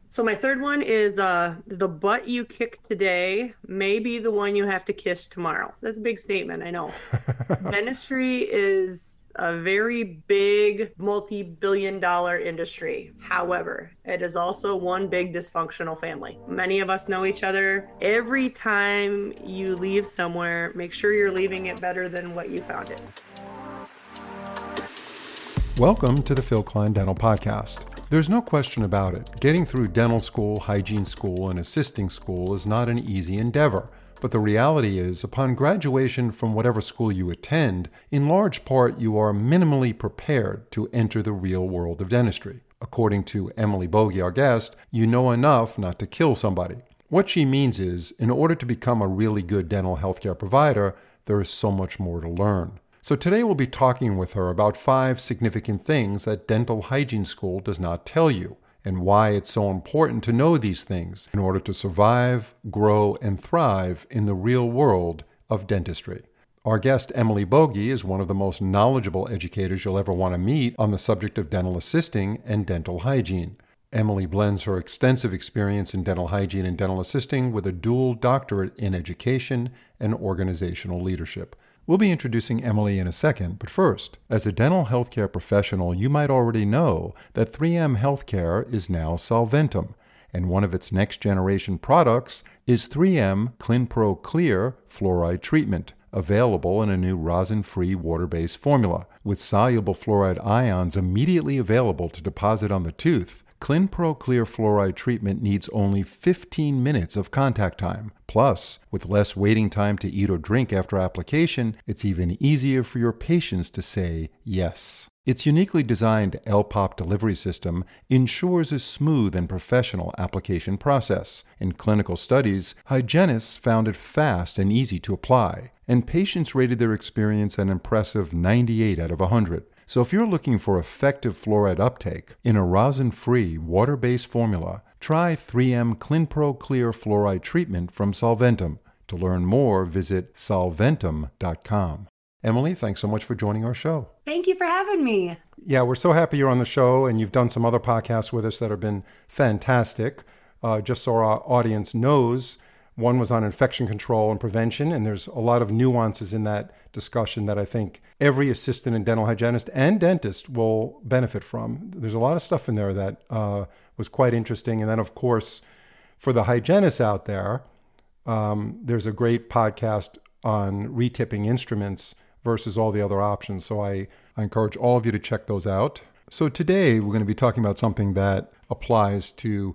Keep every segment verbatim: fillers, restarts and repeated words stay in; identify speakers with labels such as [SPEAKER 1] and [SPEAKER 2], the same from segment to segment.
[SPEAKER 1] So my third one is uh the butt you kick today may be the one you have to kiss tomorrow. That's a big statement, I know. Dentistry is a very big multi-billion dollar industry. However, it is also one big dysfunctional family. Many of us know each other. Every time you leave somewhere, make sure you're leaving it better than what you found it.
[SPEAKER 2] Welcome to the Phil Klein Dental Podcast. There's no question about it. Getting through dental school, hygiene school, and assisting school is not an easy endeavor. But the reality is, upon graduation from whatever school you attend, in large part you are minimally prepared to enter the real world of dentistry. According to Emily Bogie, our guest, you know enough not to kill somebody. What she means is, in order to become a really good dental healthcare provider, there is so much more to learn. So today we'll be talking with her about five significant things that dental hygiene school does not tell you, and why it's so important to know these things in order to survive, grow, and thrive in the real world of dentistry. Our guest, Emily Bogie, is one of the most knowledgeable educators you'll ever want to meet on the subject of dental assisting and dental hygiene. Emily blends her extensive experience in dental hygiene and dental assisting with a dual doctorate in education and organizational leadership. We'll be introducing Emily in a second, but first, as a dental healthcare professional, you might already know that three M Healthcare is now Solventum, and one of its next-generation products is three M ClinPro Clear Fluoride Treatment, available in a new rosin-free water-based formula. With soluble fluoride ions immediately available to deposit on the tooth, ClinPro Clear Fluoride Treatment needs only fifteen minutes of contact time. Plus, with less waiting time to eat or drink after application, it's even easier for your patients to say yes. Its uniquely designed L P O P delivery system ensures a smooth and professional application process. In clinical studies, hygienists found it fast and easy to apply, and patients rated their experience an impressive ninety-eight out of one hundred. So if you're looking for effective fluoride uptake in a rosin-free, water-based formula, try three M ClinPro Clear Fluoride Treatment from Solventum. To learn more, visit solventum dot com. Emily, thanks so much for joining our show.
[SPEAKER 1] Thank you for having me.
[SPEAKER 2] Yeah, we're so happy you're on the show, and you've done some other podcasts with us that have been fantastic. Uh, just so our audience knows, one was on infection control and prevention, and there's a lot of nuances in that discussion that I think every assistant and dental hygienist and dentist will benefit from. There's a lot of stuff in there that uh, was quite interesting. And then, of course, for the hygienists out there, um, there's a great podcast on retipping instruments versus all the other options. So I, I encourage all of you to check those out. So today we're going to be talking about something that applies to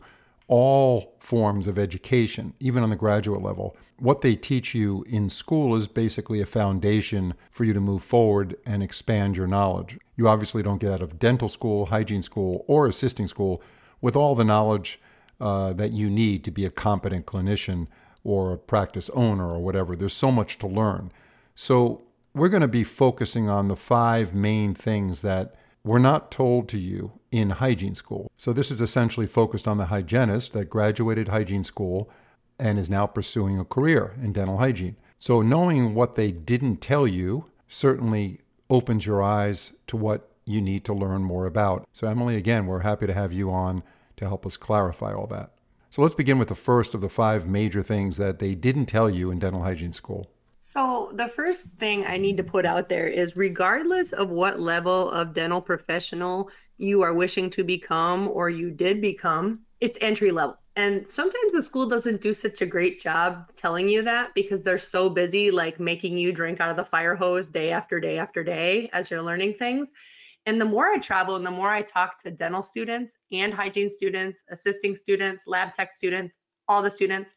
[SPEAKER 2] all forms of education, even on the graduate level. What they teach you in school is basically a foundation for you to move forward and expand your knowledge. You obviously don't get out of dental school, hygiene school, or assisting school with all the knowledge uh, that you need to be a competent clinician or a practice owner or whatever. There's so much to learn. So we're going to be focusing on the five main things that were not told to you in hygiene school. So this is essentially focused on the hygienist that graduated hygiene school and is now pursuing a career in dental hygiene. So knowing what they didn't tell you certainly opens your eyes to what you need to learn more about. So Emily, again, we're happy to have you on to help us clarify all that. So let's begin with the first of the five major things that they didn't tell you in dental hygiene school.
[SPEAKER 1] So the first thing I need to put out there is, regardless of what level of dental professional you are wishing to become or you did become, it's entry level. And sometimes the school doesn't do such a great job telling you that because they're so busy, like making you drink out of the fire hose day after day after day as you're learning things. And the more I travel and the more I talk to dental students and hygiene students, assisting students, lab tech students, all the students,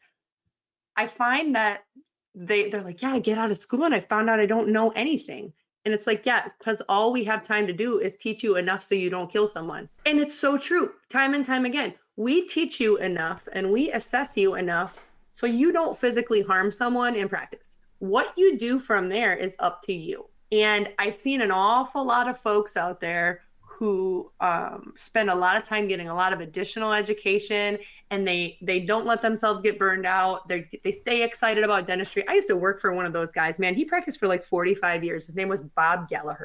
[SPEAKER 1] I find that They, they're like, yeah, I get out of school and I found out I don't know anything. And it's like, yeah, because all we have time to do is teach you enough so you don't kill someone. And it's so true. Time and time again, we teach you enough and we assess you enough so you don't physically harm someone in practice. What you do from there is up to you. And I've seen an awful lot of folks out there who um, spend a lot of time getting a lot of additional education, and they they don't let themselves get burned out. They they stay excited about dentistry. I used to work for one of those guys, man. He practiced for like forty-five years. His name was Bob Gallagher.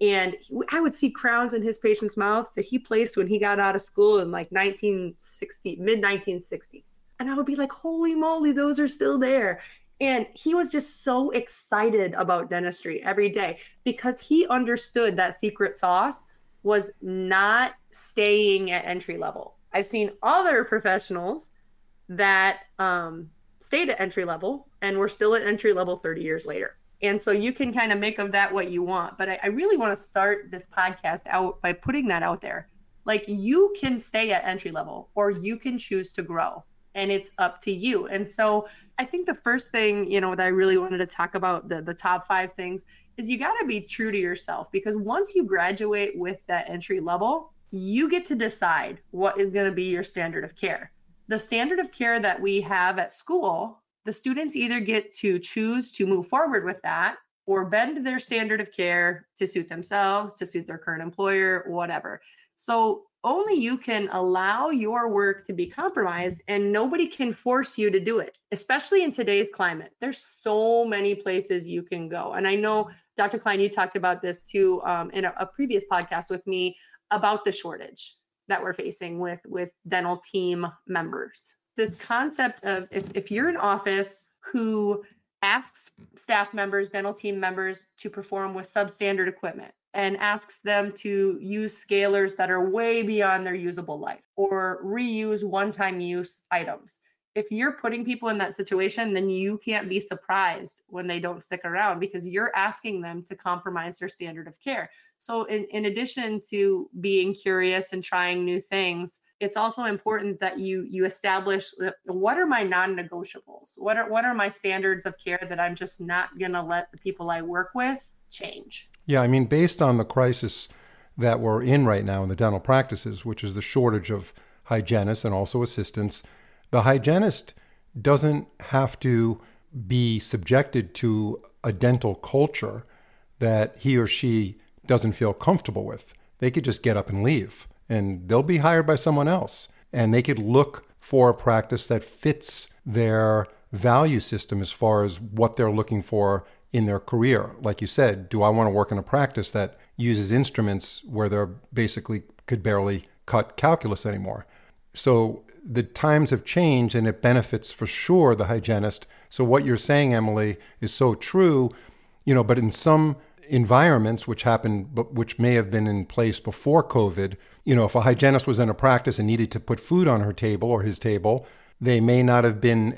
[SPEAKER 1] And I would see crowns in his patient's mouth that he placed when he got out of school in like nineteen sixty, mid nineteen sixties. And I would be like, holy moly, those are still there. And he was just so excited about dentistry every day because he understood that secret sauce was not staying at entry level. I've seen other professionals that um, stayed at entry level and were still at entry level thirty years later. And so you can kind of make of that what you want. But I, I really want to start this podcast out by putting that out there. Like, you can stay at entry level or you can choose to grow, and it's up to you. And so I think the first thing, you know, that I really wanted to talk about, the, the top five things, is you got to be true to yourself, because once you graduate with that entry level, you get to decide what is going to be your standard of care. The standard of care that we have at school, the students either get to choose to move forward with that or bend their standard of care to suit themselves, to suit their current employer, whatever. So only you can allow your work to be compromised, and nobody can force you to do it, especially in today's climate. There's so many places you can go. And I know, Doctor Klein, you talked about this too um, in a, a previous podcast with me about the shortage that we're facing with, with dental team members. This concept of if, if you're an office who asks staff members, dental team members to perform with substandard equipment and asks them to use scalers that are way beyond their usable life or reuse one-time use items. If you're putting people in that situation, then you can't be surprised when they don't stick around, because you're asking them to compromise their standard of care. So in, in addition to being curious and trying new things, it's also important that you you establish what are my non-negotiables? What are what are my standards of care that I'm just not going to let the people I work with change?
[SPEAKER 2] Yeah, I mean, based on the crisis that we're in right now in the dental practices, which is the shortage of hygienists and also assistants, the hygienist doesn't have to be subjected to a dental culture that he or she doesn't feel comfortable with. They could just get up and leave, and they'll be hired by someone else. And they could look for a practice that fits their value system as far as what they're looking for in their career. Like you said, do I want to work in a practice that uses instruments where they're basically could barely cut calculus anymore? So the times have changed, and it benefits for sure the hygienist. So what you're saying, Emily, is so true, you know, but in some environments which happened, but which may have been in place before COVID, you know, if a hygienist was in a practice and needed to put food on her table or his table, they may not have been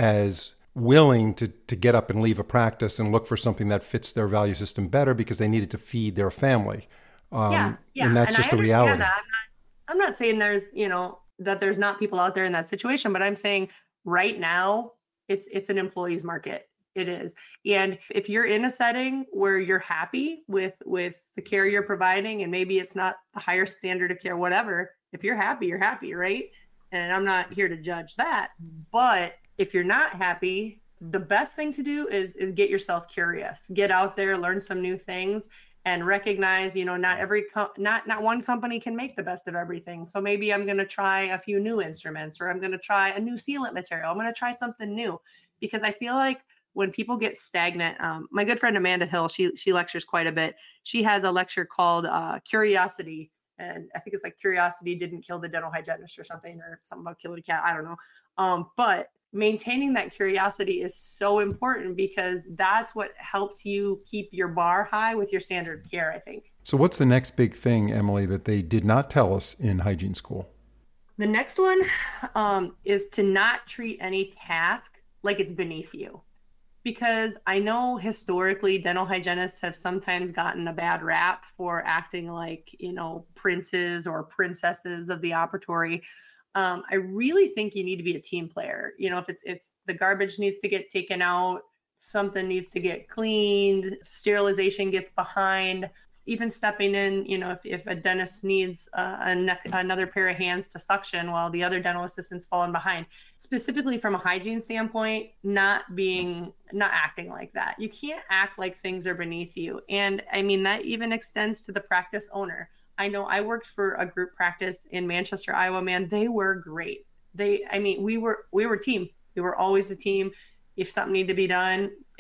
[SPEAKER 2] as willing to, to get up and leave a practice and look for something that fits their value system better because they needed to feed their family. Um,
[SPEAKER 1] yeah, yeah.
[SPEAKER 2] And that's
[SPEAKER 1] and
[SPEAKER 2] just
[SPEAKER 1] I
[SPEAKER 2] the reality.
[SPEAKER 1] That. I'm not, I'm not saying there's, you know, that there's not people out there in that situation, but I'm saying right now it's it's an employee's market. It is. And if you're in a setting where you're happy with with the care you're providing, and maybe it's not the higher standard of care, whatever, if you're happy, you're happy, right? And I'm not here to judge that. But if you're not happy, the best thing to do is is get yourself curious, get out there, learn some new things, and recognize, you know, not every, co- not, not one company can make the best of everything. So maybe I'm going to try a few new instruments, or I'm going to try a new sealant material. I'm going to try something new, because I feel like when people get stagnant, um, my good friend Amanda Hill, she she lectures quite a bit. She has a lecture called uh, Curiosity, and I think it's like Curiosity Didn't Kill the Dental Hygienist or something, or something about killing a cat. I don't know. Um, but maintaining that curiosity is so important, because that's what helps you keep your bar high with your standard of care, I think.
[SPEAKER 2] So what's the next big thing, Emily, that they did not tell us in hygiene school?
[SPEAKER 1] The next one um, is to not treat any task like it's beneath you. Because I know historically dental hygienists have sometimes gotten a bad rap for acting like, you know, princes or princesses of the operatory. Um, I really think you need to be a team player. You know, if it's it's the garbage needs to get taken out, something needs to get cleaned, sterilization gets behind, even stepping in, you know, if, if a dentist needs uh, a ne- another pair of hands to suction while the other dental assistant's falling behind, specifically from a hygiene standpoint, not being, not acting like that. You can't act like things are beneath you. And I mean, that even extends to the practice owner. I know I worked for a group practice in Manchester, Iowa, man, they were great. They, I mean, we were, we were a team. We were always a team. If something needed to be done,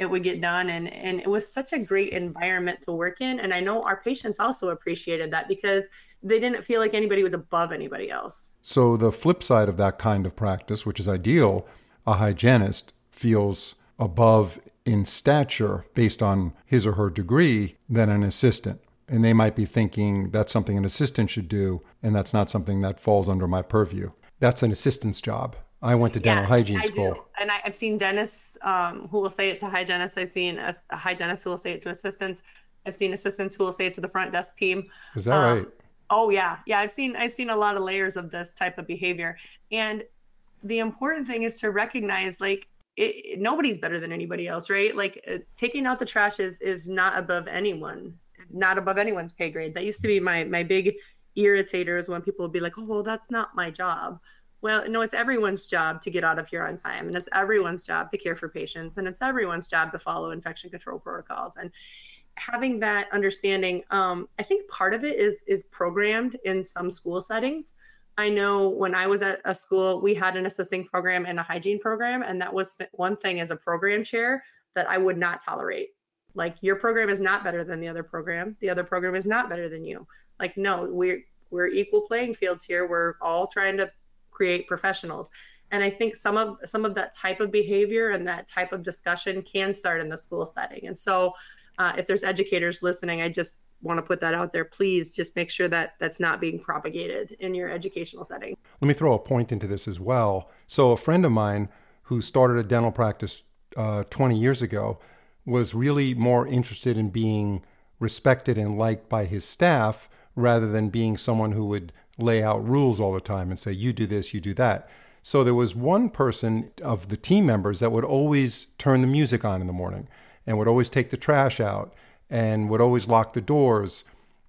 [SPEAKER 1] it would get done. And, and it was such a great environment to work in. And I know our patients also appreciated that because they didn't feel like anybody was above anybody else.
[SPEAKER 2] So the flip side of that kind of practice, which is ideal, a hygienist feels above in stature based on his or her degree than an assistant. And they might be thinking that's something an assistant should do, and that's not something that falls under my purview. That's an assistant's job. I went to dental
[SPEAKER 1] Yeah,
[SPEAKER 2] hygiene
[SPEAKER 1] I
[SPEAKER 2] school.
[SPEAKER 1] do. And I, I've seen dentists um, who will say it to hygienists. I've seen a, a hygienist who will say it to assistants. I've seen assistants who will say it to the front desk team.
[SPEAKER 2] Is that
[SPEAKER 1] Um,
[SPEAKER 2] right?
[SPEAKER 1] Oh yeah, yeah. I've seen I've seen a lot of layers of this type of behavior, and the important thing is to recognize like it, it- nobody's better than anybody else, right? Like uh, taking out the trash is is not above anyone, not above anyone's pay grade. That used to be my my big irritator is when people would be like, oh well, that's not my job. Well, no, it's everyone's job to get out of here on time, and it's everyone's job to care for patients, and it's everyone's job to follow infection control protocols. And having that understanding, um, I think part of it is is programmed in some school settings. I know when I was at a school, we had an assisting program and a hygiene program, and that was the one thing as a program chair that I would not tolerate. Like your program is not better than the other program. The other program is not better than you. Like no, we're we're equal playing fields here. We're all trying to create professionals. And I think some of some of that type of behavior and that type of discussion can start in the school setting. And so uh, if there's educators listening, I just want to put that out there. Please just make sure that that's not being propagated in your educational setting.
[SPEAKER 2] Let me throw a point into this as well. So a friend of mine who started a dental practice uh, twenty years ago was really more interested in being respected and liked by his staff rather than being someone who would lay out rules all the time and say, you do this, you do that. So there was one person of the team members that would always turn the music on in the morning and would always take the trash out and would always lock the doors.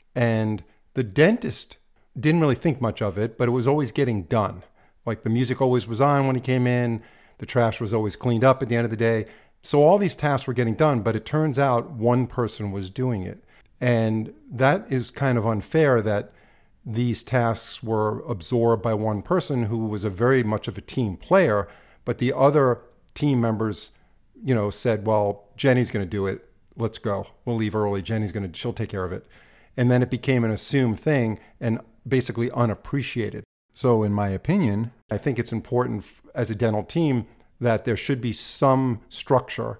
[SPEAKER 2] And the dentist didn't really think much of it, but it was always getting done. Like the music always was on when he came in, the trash was always cleaned up at the end of the day. So all these tasks were getting done, but it turns out one person was doing it. And that is kind of unfair that these tasks were absorbed by one person who was a very much of a team player, but the other team members, you know, said, well, Jenny's going to do it. Let's go. We'll leave early. Jenny's going to, she'll take care of it. And then it became an assumed thing and basically unappreciated. So in my opinion, I think it's important as a dental team that there should be some structure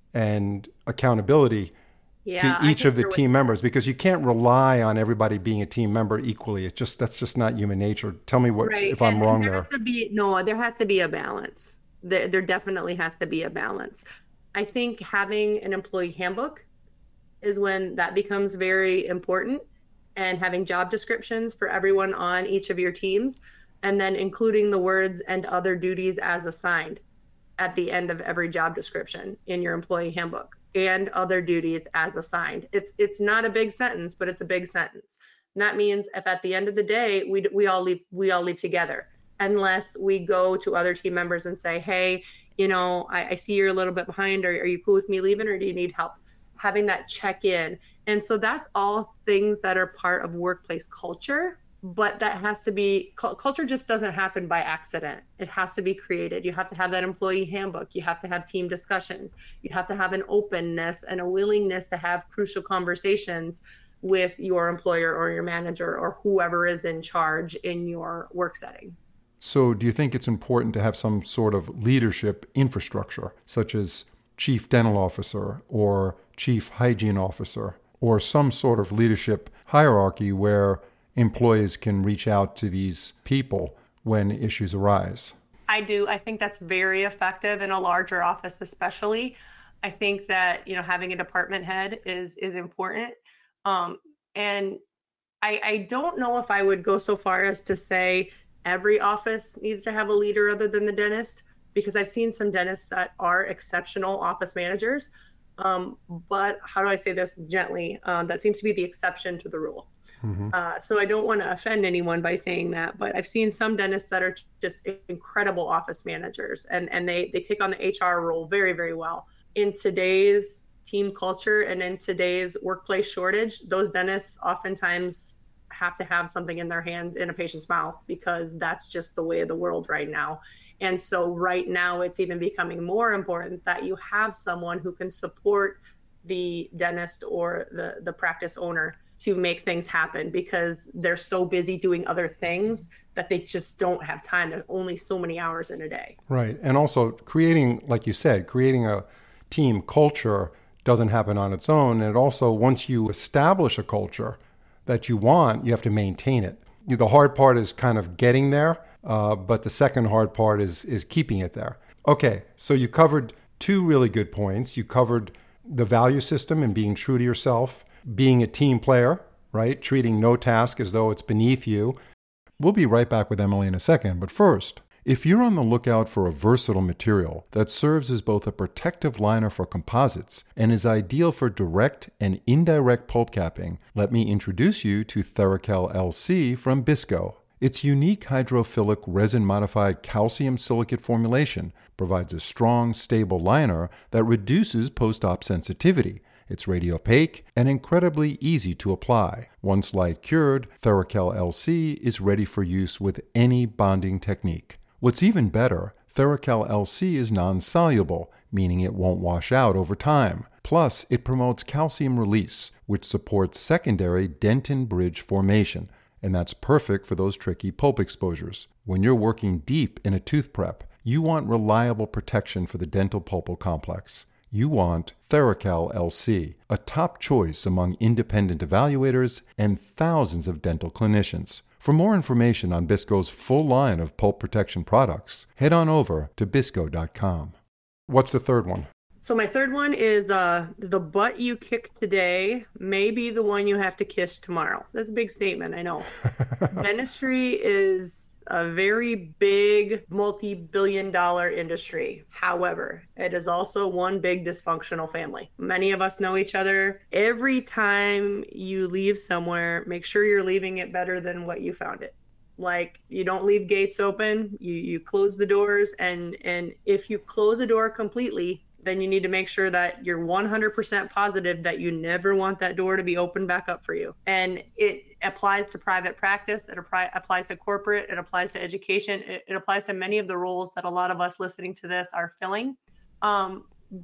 [SPEAKER 2] and accountability
[SPEAKER 1] Yeah,
[SPEAKER 2] to
[SPEAKER 1] I
[SPEAKER 2] each of the
[SPEAKER 1] concur with
[SPEAKER 2] team members, because you can't rely on everybody being a team member equally. It just, that's just not human nature. Tell me what,
[SPEAKER 1] Right.
[SPEAKER 2] if I'm
[SPEAKER 1] And,
[SPEAKER 2] wrong
[SPEAKER 1] and there
[SPEAKER 2] there.
[SPEAKER 1] has to be no, there has to be a balance. There, there definitely has to be a balance. I think having an employee handbook is when that becomes very important, and having job descriptions for everyone on each of your teams, and then including the words and other duties as assigned at the end of every job description in your employee handbook, and other duties as assigned. It's it's not a big sentence, but it's a big sentence. And that means if at the end of the day we we all leave we all leave together, unless we go to other team members and say, hey, you know, I, I see you're a little bit behind. Are, are you cool with me leaving, or do you need help? Having that check in. And so that's all things that are part of workplace culture. But that has to be, culture just doesn't happen by accident. It has to be created. You have to have that employee handbook. You have to have team discussions. You have to have an openness and a willingness to have crucial conversations with your employer or your manager or whoever is in charge in your work setting.
[SPEAKER 2] So do you think it's important to have some sort of leadership infrastructure, such as chief dental officer or chief hygiene officer, or some sort of leadership hierarchy where employees can reach out to these people when issues arise?
[SPEAKER 1] I do. I think that's very effective in a larger office, especially. I think that, you know, having a department head is is important. Um, and I, I don't know if I would go so far as to say every office needs to have a leader other than the dentist, because I've seen some dentists that are exceptional office managers. Um, but how do I say this gently? Um, that seems to be the exception to the rule. Mm-hmm. Uh, so I don't want to offend anyone by saying that, but I've seen some dentists that are just incredible office managers, and, and they, they take on the H R role very, very well. In today's team culture and in today's workplace shortage, those dentists oftentimes have to have something in their hands in a patient's mouth, because that's just the way of the world right now. And so right now it's even becoming more important that you have someone who can support the dentist or the, the practice owner to make things happen, because they're so busy doing other things that they just don't have time. There's only so many hours in a day.
[SPEAKER 2] Right. And also creating, like you said, creating a team culture doesn't happen on its own. And it also, once you establish a culture that you want, you have to maintain it. The hard part is kind of getting there, uh, but the second hard part is is keeping it there. Okay, so you covered two really good points. You covered the value system and being true to yourself, being a team player, right? Treating no task as though it's beneath you. We'll be right back with Emily in a second, but first, if you're on the lookout for a versatile material that serves as both a protective liner for composites and is ideal for direct and indirect pulp capping, let me introduce you to TheraCal L C from Bisco. Its unique hydrophilic resin-modified calcium silicate formulation provides a strong, stable liner that reduces post-op sensitivity. It's radiopaque and incredibly easy to apply. Once light cured, TheraCal L C is ready for use with any bonding technique. What's even better, TheraCal L C is non-soluble, meaning it won't wash out over time. Plus, it promotes calcium release, which supports secondary dentin bridge formation, and that's perfect for those tricky pulp exposures. When you're working deep in a tooth prep, you want reliable protection for the dental pulpal complex. You want TheraCal L C, a top choice among independent evaluators and thousands of dental clinicians. For more information on Bisco's full line of pulp protection products, head on over to bisco dot com. What's the third one?
[SPEAKER 1] So my third one is uh, the butt you kick today may be the one you have to kiss tomorrow. That's a big statement, I know. Dentistry is a very big, multi-billion dollar industry. However, it is also one big dysfunctional family. Many of us know each other. Every time you leave somewhere, make sure you're leaving it better than what you found it. Like, you don't leave gates open, you, you close the doors, and, and if you close a door completely, then you need to make sure that you're one hundred percent positive that you never want that door to be opened back up for you. And it applies to private practice, it appri- applies to corporate, it applies to education, it, it applies to many of the roles that a lot of us listening to this are filling. Um,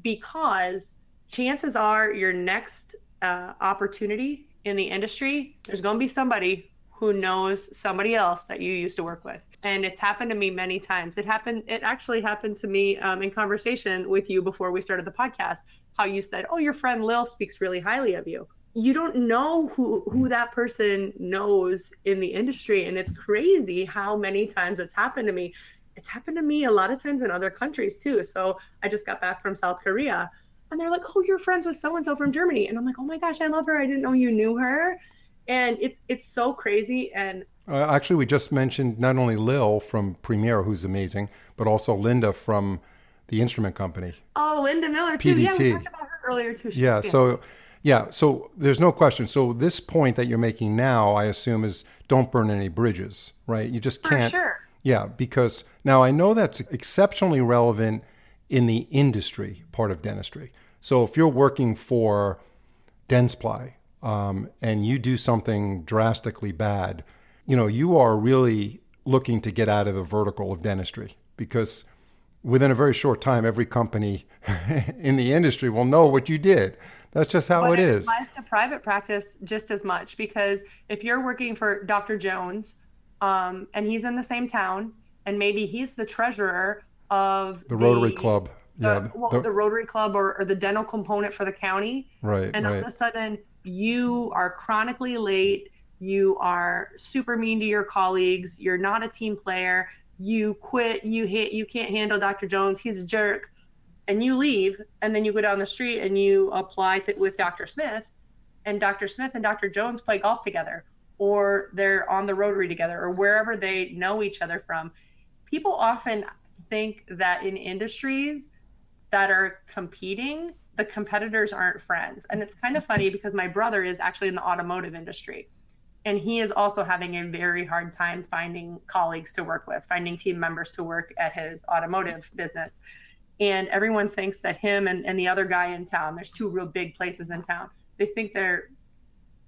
[SPEAKER 1] because chances are your next uh, opportunity in the industry, there's going to be somebody who knows somebody else that you used to work with. And it's happened to me many times. It happened, it actually happened to me um, in conversation with you before we started the podcast, how you said, oh, your friend Lil speaks really highly of you. You don't know who, who that person knows in the industry. And it's crazy how many times it's happened to me. It's happened to me a lot of times in other countries too. So I just got back from South Korea and they're like, oh, you're friends with so-and-so from Germany. And I'm like, oh my gosh, I love her. I didn't know you knew her. And it's it's so crazy. And
[SPEAKER 2] uh, actually, we just mentioned not only Lil from Premier, who's amazing, but also Linda from the instrument company.
[SPEAKER 1] Oh, Linda Miller too.
[SPEAKER 2] P D T.
[SPEAKER 1] Yeah, we talked about her earlier too. She's
[SPEAKER 2] yeah. So, yeah. So there's no question. So this point that you're making now, I assume, is don't burn any bridges, right? You just can't.
[SPEAKER 1] For sure.
[SPEAKER 2] Yeah, because now I know that's exceptionally relevant in the industry part of dentistry. So if you're working for Dentsply, Um, and you do something drastically bad, you know, you are really looking to get out of the vertical of dentistry, because within a very short time, every company in the industry will know what you did. That's just how
[SPEAKER 1] but
[SPEAKER 2] it,
[SPEAKER 1] it
[SPEAKER 2] is.
[SPEAKER 1] It applies to private practice just as much, because if you're working for Doctor Jones um, and he's in the same town, and maybe he's the treasurer of
[SPEAKER 2] the, the Rotary Club.
[SPEAKER 1] The,
[SPEAKER 2] yeah,
[SPEAKER 1] well,
[SPEAKER 2] the,
[SPEAKER 1] the Rotary Club or, or the dental component for the county.
[SPEAKER 2] Right.
[SPEAKER 1] And
[SPEAKER 2] right.
[SPEAKER 1] all of a sudden, you are chronically late, you are super mean to your colleagues, you're not a team player, you quit, you hit, you can't handle Doctor Jones, he's a jerk, and you leave, and then you go down the street and you apply to with Doctor Smith, and Doctor Smith and Doctor Jones play golf together, or they're on the Rotary together, or wherever they know each other from. People often think that in industries that are competing, the competitors aren't friends. And it's kind of funny because my brother is actually in the automotive industry, and he is also having a very hard time finding colleagues to work with, finding team members to work at his automotive business. And everyone thinks that him and, and the other guy in town, there's two real big places in town, they think they're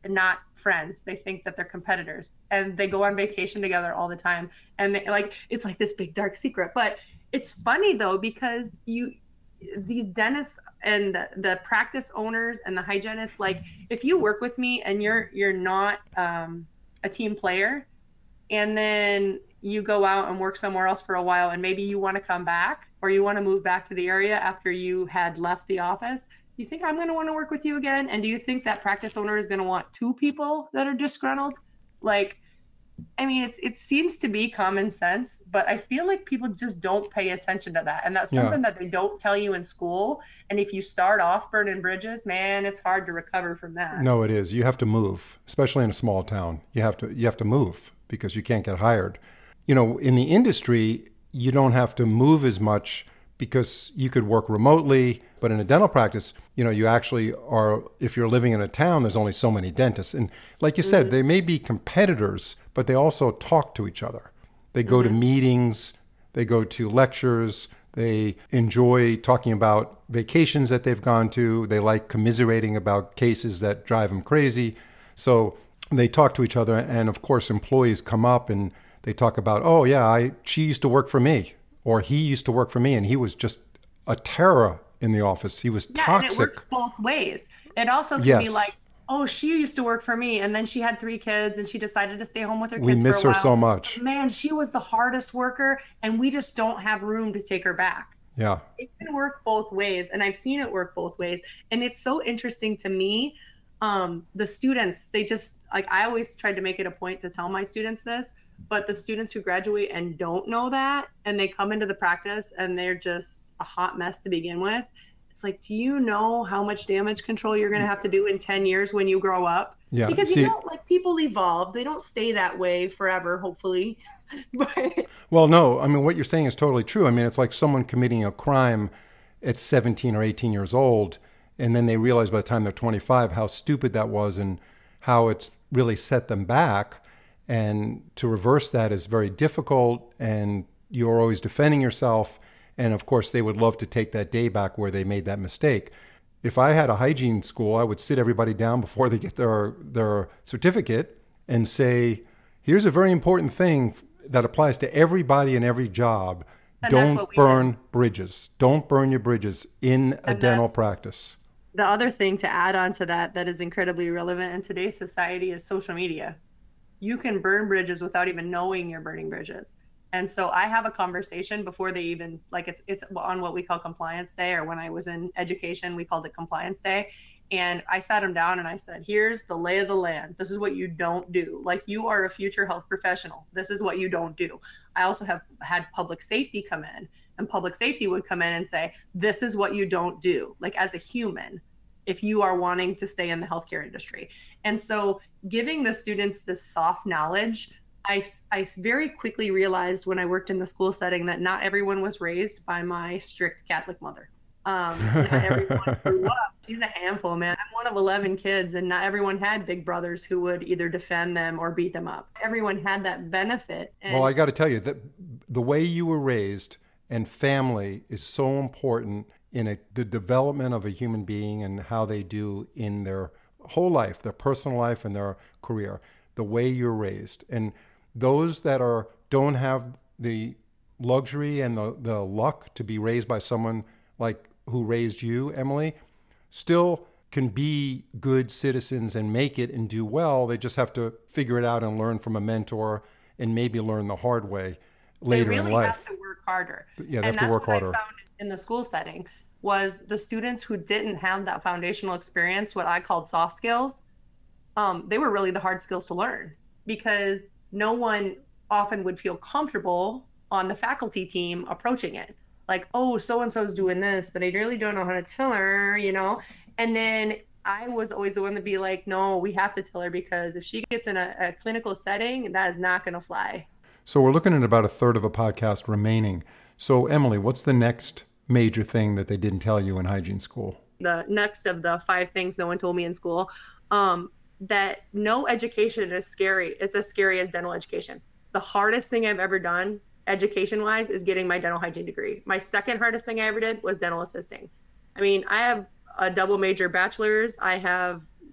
[SPEAKER 1] not friends. They think that they're competitors, and they go on vacation together all the time. And they, like, it's like this big dark secret. But it's funny though, because you, these dentists and the, the practice owners and the hygienists, like if you work with me and you're, you're not um, a team player, and then you go out and work somewhere else for a while, and maybe you want to come back or you want to move back to the area after you had left the office, you think I'm going to want to work with you again? And do you think that practice owner is going to want two people that are disgruntled? Like, I mean, it's, it seems to be common sense, but I feel like people just don't pay attention to that. And that's something yeah. that they don't tell you in school. And if you start off burning bridges, man, it's hard to recover from that.
[SPEAKER 2] No, it is. You have to move, especially in a small town. You have to, you have to move because you can't get hired. You know, in the industry, you don't have to move as much because you could work remotely. But in a dental practice, you know, you actually are, if you're living in a town, there's only so many dentists. And like you said, they may be competitors, but they also talk to each other. They go mm-hmm. to meetings, they go to lectures, they enjoy talking about vacations that they've gone to. They like commiserating about cases that drive them crazy. So they talk to each other. And of course, employees come up and they talk about, oh yeah, I she used to work for me, or he used to work for me, and he was just a terror in the office. He was
[SPEAKER 1] yeah,
[SPEAKER 2] toxic.
[SPEAKER 1] And it works both ways. It also can yes. be like, oh, she used to work for me, and then she had three kids, and she decided to stay home with her
[SPEAKER 2] we
[SPEAKER 1] kids for a while.
[SPEAKER 2] We miss her so much.
[SPEAKER 1] Man, she was the hardest worker, and we just don't have room to take her back.
[SPEAKER 2] Yeah.
[SPEAKER 1] It can work both ways, and I've seen it work both ways. And it's so interesting to me. Um, the students, they just, like, I always tried to make it a point to tell my students this, but the students who graduate and don't know that, and they come into the practice and they're just a hot mess to begin with. It's like, do you know how much damage control you're going to have to do in ten years when you grow up?
[SPEAKER 2] Yeah.
[SPEAKER 1] Because,
[SPEAKER 2] See,
[SPEAKER 1] you know, like, people evolve. They don't stay that way forever, hopefully. But
[SPEAKER 2] well, no, I mean, what you're saying is totally true. I mean, it's like someone committing a crime at seventeen or eighteen years old, and then they realize by the time they're twenty-five how stupid that was and how it's really set them back. And to reverse that is very difficult, and you're always defending yourself. And of course, they would love to take that day back where they made that mistake. If I had a hygiene school, I would sit everybody down before they get their, their certificate and say, here's a very important thing that applies to everybody in every job. And don't burn did. bridges. Don't burn your bridges in a and dental practice.
[SPEAKER 1] The other thing to add on to that that is incredibly relevant in today's society is social media. You can burn bridges without even knowing you're burning bridges. And so I have a conversation before they even, like, it's it's on what we call compliance day, or when I was in education, we called it compliance day. And I sat them down and I said, here's the lay of the land. This is what you don't do. Like, you are a future health professional. This is what you don't do. I also have had public safety come in, and public safety would come in and say, this is what you don't do. Like, as a human, if you are wanting to stay in the healthcare industry. And so giving the students this soft knowledge, I, I very quickly realized when I worked in the school setting that not everyone was raised by my strict Catholic mother. Um, not everyone grew up. She's a handful, man. I'm one of eleven kids, and not everyone had big brothers who would either defend them or beat them up. Everyone had that benefit. And
[SPEAKER 2] well, I got to tell you that the way you were raised and family is so important in a, the development of a human being and how they do in their whole life, their personal life and their career, the way you're raised. And those that are don't have the luxury and the, the luck to be raised by someone like who raised you, Emily, still can be good citizens and make it and do well. They just have to figure it out and learn from a mentor and maybe learn the hard way later
[SPEAKER 1] in life. They
[SPEAKER 2] really
[SPEAKER 1] have to work harder.
[SPEAKER 2] Yeah, they
[SPEAKER 1] and
[SPEAKER 2] have to work
[SPEAKER 1] what
[SPEAKER 2] harder.
[SPEAKER 1] I found in the school setting was the students who didn't have that foundational experience, what I called soft skills, um, they were really the hard skills to learn, because no one often would feel comfortable on the faculty team approaching it. Like, oh, so-and-so's doing this, but I really don't know how to tell her, you know? And then I was always the one to be like, no, we have to tell her, because if she gets in a, a clinical setting, that is not going to fly.
[SPEAKER 2] So we're looking at about a third of a podcast remaining. So Emily, what's the next major thing that they didn't tell you in hygiene school?
[SPEAKER 1] The next of the five things no one told me in school, um, that no education is scary. It's as scary as dental education. The hardest thing I've ever done education-wise is getting my dental hygiene degree. My second hardest thing I ever did was dental assisting. I mean, I have a double major bachelor's. I have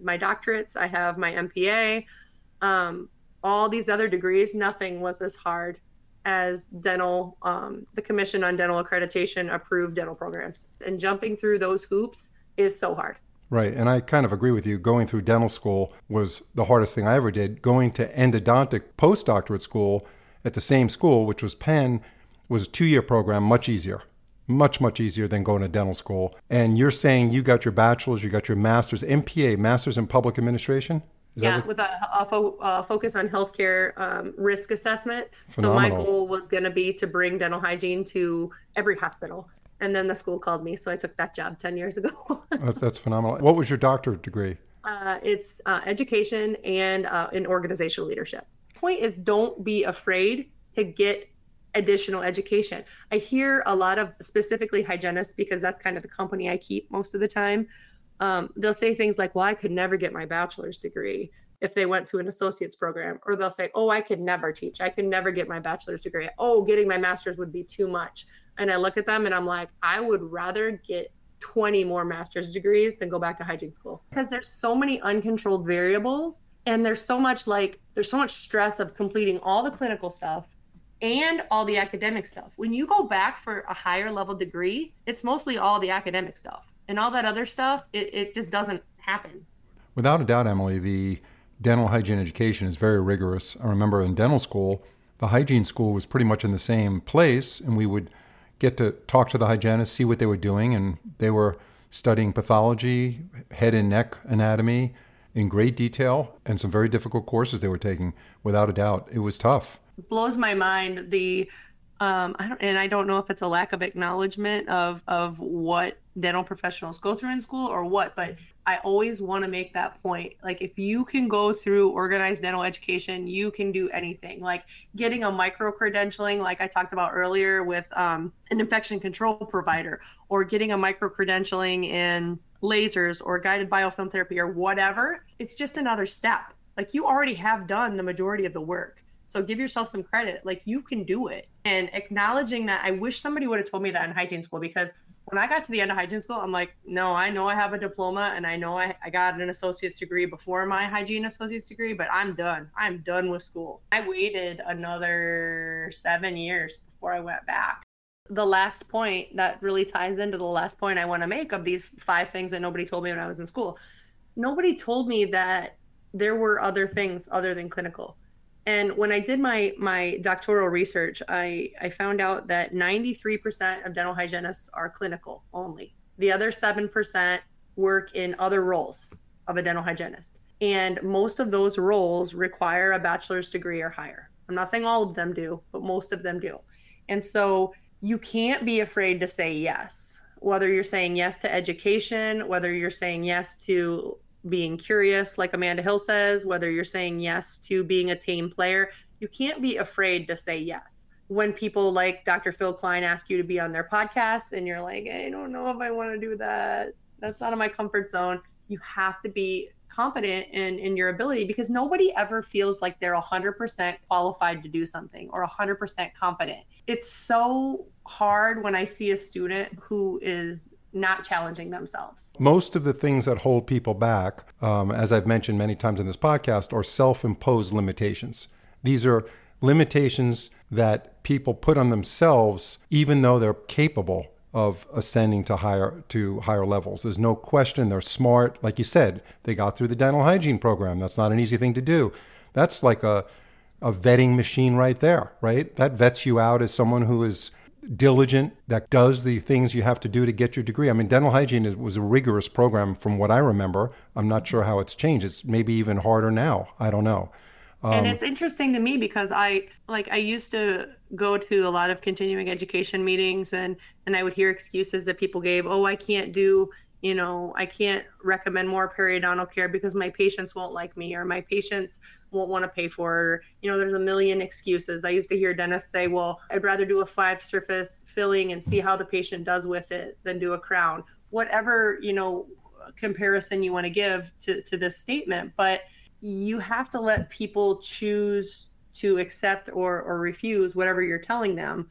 [SPEAKER 1] my doctorates, I have my M P A, um, all these other degrees. Nothing was as hard as dental, um, the Commission on Dental Accreditation approved dental programs. And jumping through those hoops is so hard.
[SPEAKER 2] Right. And I kind of agree with you. Going through dental school was the hardest thing I ever did. Going to endodontic postdoctorate school at the same school, which was Penn, was a two-year program, much easier. Much, much easier than going to dental school. And you're saying you got your bachelor's, you got your master's, M P A, master's in public administration? Is
[SPEAKER 1] yeah,
[SPEAKER 2] what...
[SPEAKER 1] with a, a fo- uh, focus on healthcare um, risk assessment.
[SPEAKER 2] Phenomenal.
[SPEAKER 1] So my goal was going to be to bring dental hygiene to every hospital. And then the school called me, so I took that job ten years ago.
[SPEAKER 2] That's phenomenal. What was your doctorate degree?
[SPEAKER 1] Uh, it's uh, education and uh, in organizational leadership. Point is, don't be afraid to get additional education. I hear a lot of, specifically hygienists, because that's kind of the company I keep most of the time. Um, they'll say things like, well, I could never get my bachelor's degree if they went to an associate's program. Or they'll say, oh, I could never teach. I could never get my bachelor's degree. Oh, getting my master's would be too much. And I look at them and I'm like, I would rather get twenty more master's degrees than go back to hygiene school, because there's so many uncontrolled variables. And there's so much like, there's so much stress of completing all the clinical stuff and all the academic stuff. When you go back for a higher level degree, it's mostly all the academic stuff. And all that other stuff, it, it just doesn't happen.
[SPEAKER 2] Without a doubt, Emily, the dental hygiene education is very rigorous. I remember in dental school, the hygiene school was pretty much in the same place, and we would get to talk to the hygienists, see what they were doing, and they were studying pathology, head and neck anatomy in great detail, and some very difficult courses they were taking. Without a doubt, it was tough.
[SPEAKER 1] It blows my mind the um I don't and I don't know if it's a lack of acknowledgement of of what dental professionals go through in school or what, but I always want to make that point. Like, if you can go through organized dental education, you can do anything. Like getting a micro credentialing, like I talked about earlier with um an infection control provider, or getting a micro credentialing in lasers or guided biofilm therapy or whatever. It's just another step. Like, you already have done the majority of the work. So give yourself some credit. Like, you can do it. And acknowledging that, I wish somebody would have told me that in hygiene school, because when I got to the end of hygiene school, I'm like, no, I know I have a diploma and I know I, I got an associate's degree before my hygiene associate's degree, but I'm done. I'm done with school. I waited another seven years before I went back. The last point that really ties into the last point I want to make of these five things that nobody told me when I was in school. Nobody told me that there were other things other than clinical. And when I did my my doctoral research, I, I found out that ninety-three percent of dental hygienists are clinical only. The other seven percent work in other roles of a dental hygienist. And most of those roles require a bachelor's degree or higher. I'm not saying all of them do, but most of them do. And so you can't be afraid to say yes, whether you're saying yes to education, whether you're saying yes to being curious, like Amanda Hill says, whether you're saying yes to being a team player. You can't be afraid to say yes. When people like Doctor Phil Klein ask you to be on their podcast and you're like, I don't know if I want to do that, that's out of my comfort zone. You have to be confident in, in your ability, because nobody ever feels like they're one hundred percent qualified to do something or one hundred percent confident. It's so hard when I see a student who is not challenging themselves.
[SPEAKER 2] Most of the things that hold people back, um, as I've mentioned many times in this podcast, are self-imposed limitations. These are limitations that people put on themselves, even though they're capable of ascending to higher to higher levels. There's no question they're smart. Like you said, they got through the dental hygiene program. That's not an easy thing to do. That's like a, a vetting machine right there, right? That vets you out as someone who is diligent, that does the things you have to do to get your degree. I mean, dental hygiene is, was a rigorous program from what I remember. I'm not sure how it's changed. It's maybe even harder now. I don't know. Um,
[SPEAKER 1] and it's interesting to me because I like I used to go to a lot of continuing education meetings, and and I would hear excuses that people gave. Oh, I can't do, you know, I can't recommend more periodontal care because my patients won't like me, or my patients won't want to pay for it. Or, you know, there's a million excuses. I used to hear dentists say, well, I'd rather do a five surface filling and see how the patient does with it than do a crown. Whatever, you know, comparison you want to give to, to this statement. But you have to let people choose to accept or, or refuse whatever you're telling them.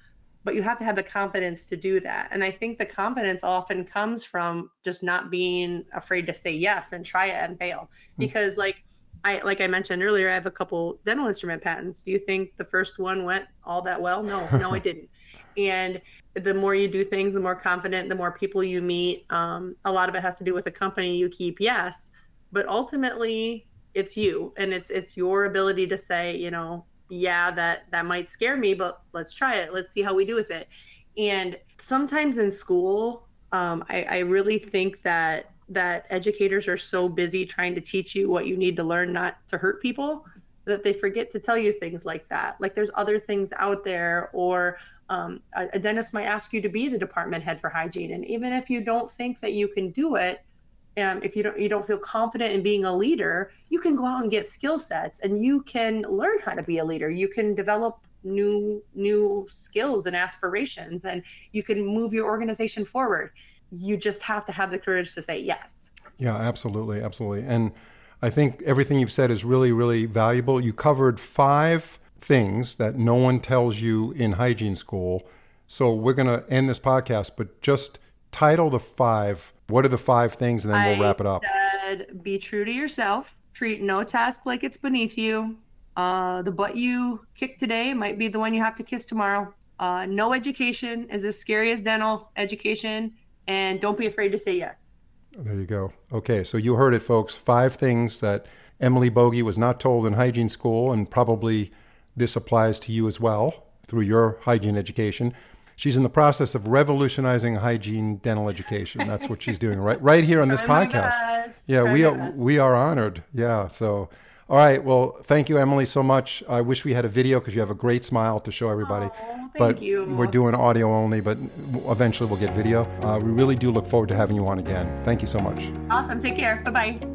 [SPEAKER 1] but you have to have the confidence to do that. And I think the confidence often comes from just not being afraid to say yes and try it and fail. Because like I like I mentioned earlier, I have a couple dental instrument patents. Do you think the first one went all that well? No, no, it didn't. And the more you do things, the more confident, the more people you meet. Um, a lot of it has to do with the company you keep, yes, but ultimately it's you, and it's it's your ability to say, you know, yeah, that that might scare me, but let's try it. Let's see how we do with it. And sometimes in school, um, I, I really think that that educators are so busy trying to teach you what you need to learn not to hurt people, that they forget to tell you things like that. Like there's other things out there, or um, a, a dentist might ask you to be the department head for hygiene. And even if you don't think that you can do it, um, if you don't you don't feel confident in being a leader, you can go out and get skill sets, and you can learn how to be a leader. You can develop new new skills and aspirations, and you can move your organization forward. You just have to have the courage to say yes.
[SPEAKER 2] Yeah, absolutely, absolutely. And I think everything you've said is really, really valuable. You covered five things that no one tells you in hygiene school. So we're going to end this podcast, but just title the five. What are the five things? And then we'll
[SPEAKER 1] I
[SPEAKER 2] wrap it up.
[SPEAKER 1] Said, be true to yourself. Treat no task like it's beneath you. Uh, the butt you kick today might be the one you have to kiss tomorrow. Uh, no education is as scary as dental education. And don't be afraid to say yes.
[SPEAKER 2] There you go. Okay, so you heard it, folks. Five things that Emily Bogie was not told in hygiene school, and probably this applies to you as well through your hygiene education. She's in the process of revolutionizing hygiene dental education. That's what she's doing right right here on this podcast. Yeah,
[SPEAKER 1] Try
[SPEAKER 2] we
[SPEAKER 1] my
[SPEAKER 2] are
[SPEAKER 1] best.
[SPEAKER 2] we are honored. Yeah, so all right. Well, thank you, Emily, so much. I wish we had a video because you have a great smile to show everybody.
[SPEAKER 1] Oh, thank
[SPEAKER 2] but
[SPEAKER 1] you.
[SPEAKER 2] We're doing audio only, but eventually we'll get video. Uh, we really do look forward to having you on again. Thank you so much.
[SPEAKER 1] Awesome. Take care. Bye-bye.